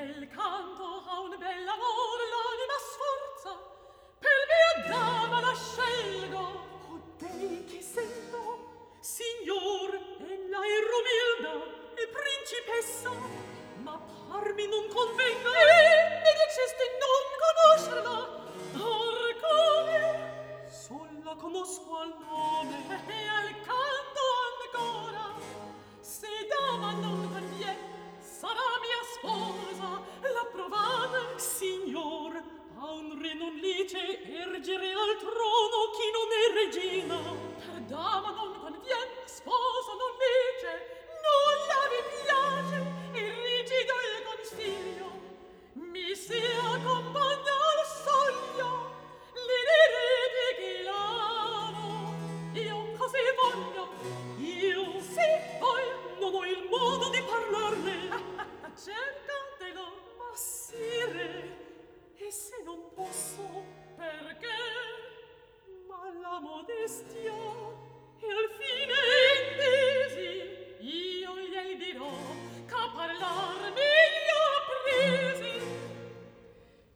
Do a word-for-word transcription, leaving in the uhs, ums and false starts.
bel canto ha un bel amor, l'anima sforza, per mia dama la scelgo. O dei che sento, signor, ella è Romilda, e principessa, ma parmi non convenga, e mi diceste non conoscerla. Or come? Sol la conosco al nome e al canto ancora. Se dama non conviene, sarà mia sposa. La provate, signor, a un re non lice ergere al trono chi non è regina. Per dama non conviene, sposa non lice, non la vi piace, e rigido il consiglio. Mi si accompagna al soglio, le direte che l'amo. Io così voglio, io sì voglio, non ho il modo di parlarne. Cercatelo, ma sire, e se non posso, perché? Ma la modestia